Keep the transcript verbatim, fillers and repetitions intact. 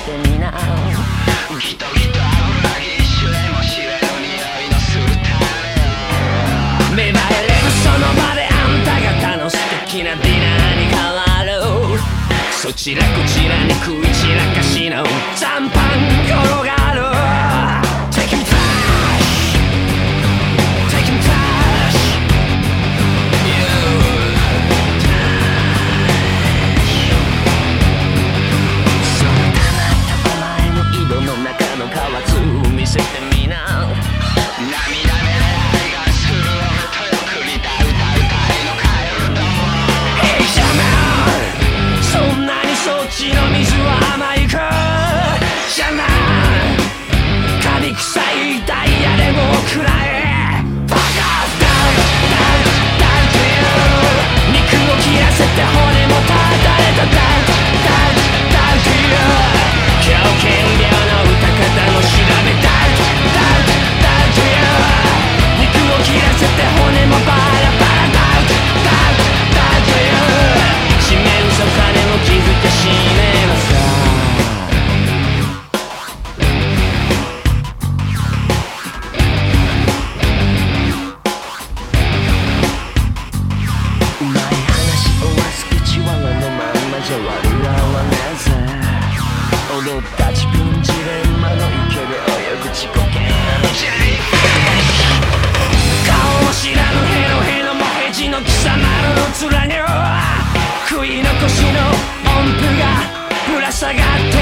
てみな。 ギトギト油ぎっしゅでも知れぬ匂いのするタレ。 芽生えればその場であんた方の素敵なディナーに変わる。そちらこちらに食い散らかしの残飯転がる。 Taking trash Taking trash You trash そのたまたま前の色の中の蛙見せてみな。 涙目で愛がする俺とよく似た歌うたいのカエルと Hey shaman そんなにそっちの水は甘いか。シャマンカビ臭いダイヤでもくらえ。 Fuck off down down down to you 肉を切らせて骨もただれた down down down to you 狂犬病の歌方も調べ down down down to you 肉を切らせて骨もバラバラ down down down to you 地面そ金も気づけしねばさ。うまい話をわす口はのまんまじゃ悪らわねえぜ。踊った自分ジレンマの池で泳ぐ自己嫌なのじゃい。顔も知らぬヘロヘロもヘジの貴様の面には食い残しの音符がぶら下がって